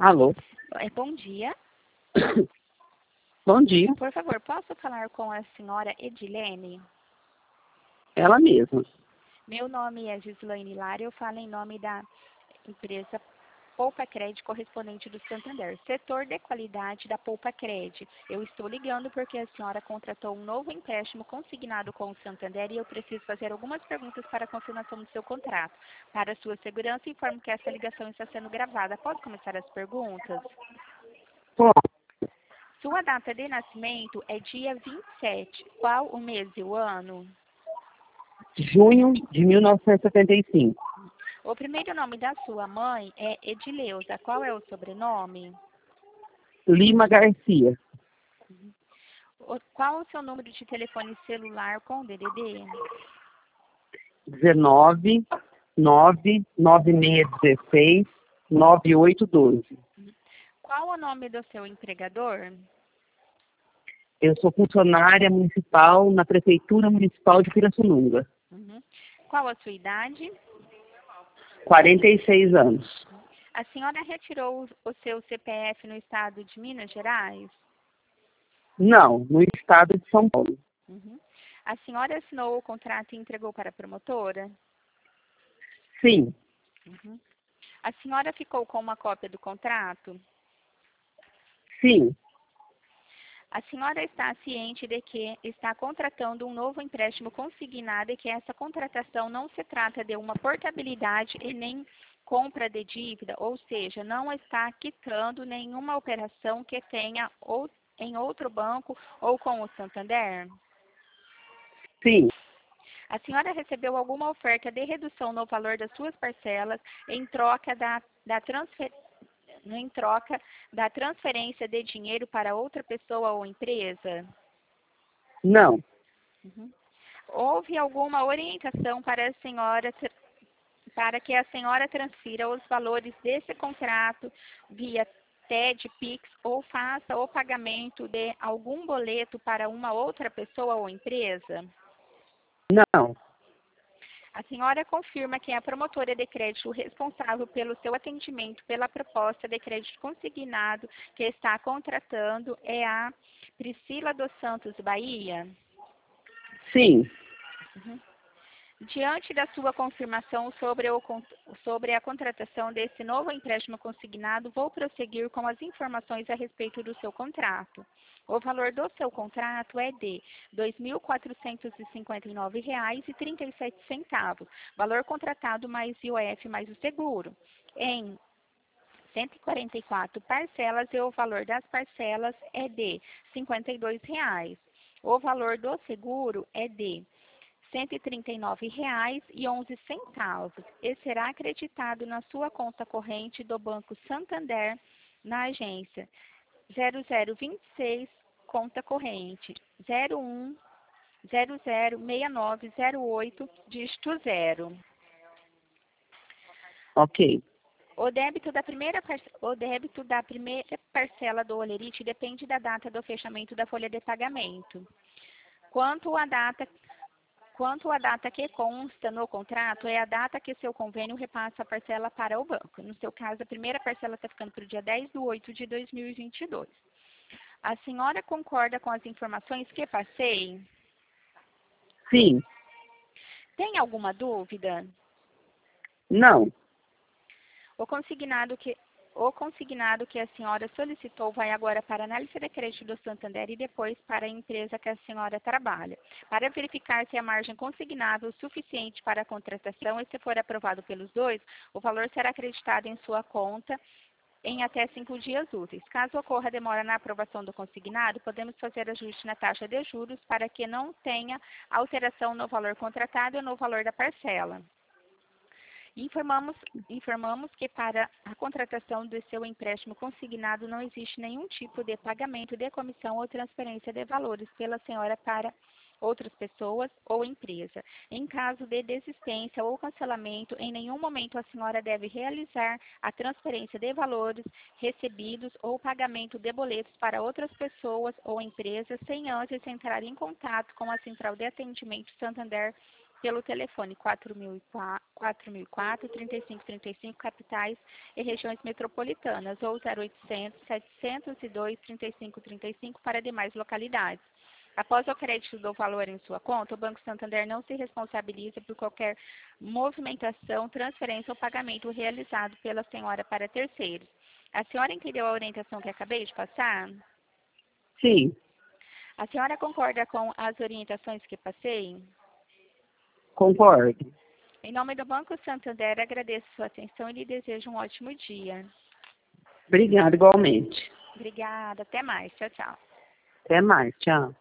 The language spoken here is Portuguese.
Alô? Bom dia. Bom dia. Por favor, posso falar com a senhora Edilene? Ela mesma. Meu nome é Gislaine Lara, eu falo em nome da empresa Poupa Cred, correspondente do Santander, setor de qualidade da Poupa Cred. Eu estou ligando porque a senhora contratou um novo empréstimo consignado com o Santander e eu preciso fazer algumas perguntas para a confirmação do seu contrato. Para sua segurança, informo que essa ligação está sendo gravada. Pode começar as perguntas? Bom, Sua data de nascimento é dia 27. Qual o mês e o ano? junho de 1975. O primeiro nome da sua mãe é Edileuza. Qual é o sobrenome? Lima Garcia. Qual o seu número de telefone celular com DDD? 19 99616 9812. Qual o nome do seu empregador? Eu sou funcionária municipal na Prefeitura Municipal de Pirassununga. Qual a sua idade? 46 anos. A senhora retirou o seu CPF no estado de Minas Gerais? Não, no estado de São Paulo. A senhora assinou o contrato e entregou para a promotora? Sim, A senhora ficou com uma cópia do contrato? sim, A senhora está ciente de que está contratando um novo empréstimo consignado e que essa contratação não se trata de uma portabilidade e nem compra de dívida, ou seja, não está quitando nenhuma operação que tenha ou em outro banco ou com o Santander? sim. A senhora recebeu alguma oferta de redução no valor das suas parcelas em troca da transferência de dinheiro para outra pessoa ou empresa? Não, Houve alguma orientação para que a senhora transfira os valores desse contrato via TED, Pix ou faça o pagamento de algum boleto para uma outra pessoa ou empresa? não, A senhora confirma que a promotora de crédito responsável pelo seu atendimento pela proposta de crédito consignado que está contratando é a Priscila dos Santos Bahia? sim. Diante da sua confirmação sobre a contratação desse novo empréstimo consignado, vou prosseguir com as informações a respeito do seu contrato. O valor do seu contrato é de R$ 2.459,37, valor contratado mais IOF mais o seguro, em 144 parcelas e o valor das parcelas é de R$ 52. O valor do seguro é de R$ 139,11 e será acreditado na sua conta corrente do Banco Santander na agência 0026, conta corrente 01006908, dígito 0. Ok. O débito da primeira parcela do Olerite depende da data do fechamento da folha de pagamento. Quanto à data que consta no contrato, é a data que seu convênio repassa a parcela para o banco. No seu caso, a primeira parcela está ficando para o dia 10/8/2022. A senhora concorda com as informações que passei? Sim, Tem alguma dúvida? não, O consignado que a senhora solicitou vai agora para a análise de crédito do Santander e depois para a empresa que a senhora trabalha, para verificar se a margem consignável é suficiente para a contratação e se for aprovado pelos dois, o valor será acreditado em sua conta em até 5 dias úteis. Caso ocorra demora na aprovação do consignado, podemos fazer ajuste na taxa de juros para que não tenha alteração no valor contratado e no valor da parcela. Informamos que para a contratação do seu empréstimo consignado não existe nenhum tipo de pagamento de comissão ou transferência de valores pela senhora para outras pessoas ou empresa. Em caso de desistência ou cancelamento, em nenhum momento a senhora deve realizar a transferência de valores recebidos ou pagamento de boletos para outras pessoas ou empresas sem antes entrar em contato com a Central de Atendimento Santander pelo telefone 4004, 3535, capitais e regiões metropolitanas, ou 0800 702 3535 para demais localidades. Após o crédito do valor em sua conta, o Banco Santander não se responsabiliza por qualquer movimentação, transferência ou pagamento realizado pela senhora para terceiros. A senhora entendeu a orientação que acabei de passar? Sim, A senhora concorda com as orientações que passei? concordo. Em nome do Banco Santander, agradeço sua atenção e lhe desejo um ótimo dia. Obrigada igualmente. Obrigada, até mais. Tchau, tchau. Até mais, tchau.